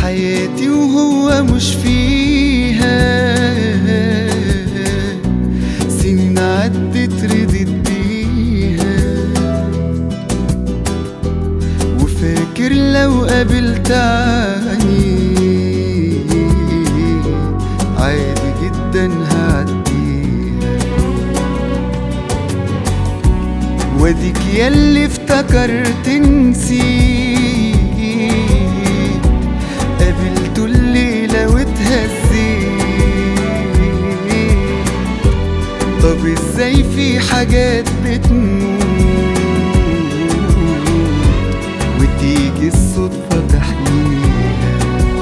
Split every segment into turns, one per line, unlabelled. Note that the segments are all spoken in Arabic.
حياتي وهو مش فيها، سنين عدت ردت بيها، وفاكر لو قابلت عني عادي جدا هعديها. واديك ياللي افتكرت نسيت، قابلته الليلة واتهزيت. طب ازاي في حاجات بتموت وتيجي الصدفة تحميها؟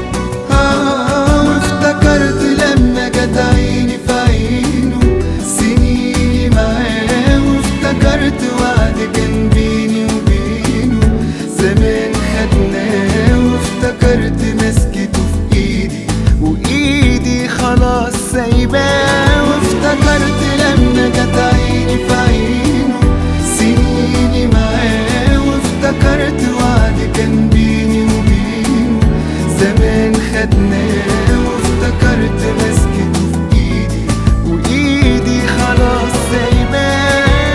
وافتكرت لما جت عيني في عينه سنيني معاه، وافتكرت وعد كان بيني وبينه زمان خدناه، وافتكرت مسكته في ايدي وايدي خلاص سايباه. وافتكرت لما جت عيني في عينه سنيني معاه، وافتكرت وعد كان بيني وبينه زمان خدناه، وافتكرت مسكته في ايدي وايدي خلاص سايباه.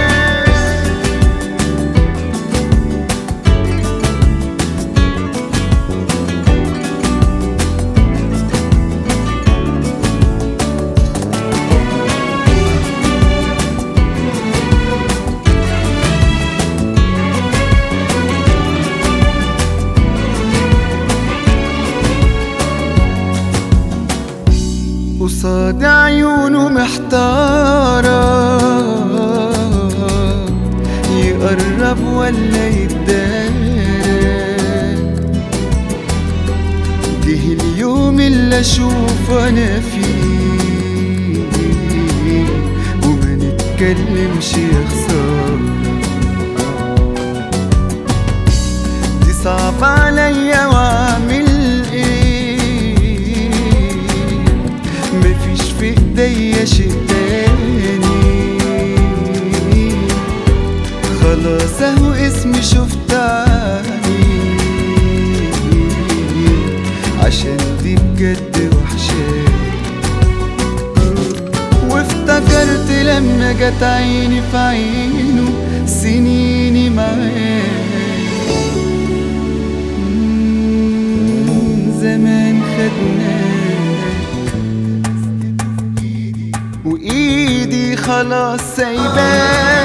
قصاد عيونه محتارة يقرب ولا يتدارك، جه اليوم اللي اشوف انا فيه وما نتكلمش يا خسارة. دي صعب عليا واعمل مفيش في ايديا شيء تاني، خلاص اهو اسمي شفت عني، عشان دي بجد وحشاني. وافتكرت لما جت عيني في عينه سنيني معاه، زمان خدناه وايدي خلاص سايباه.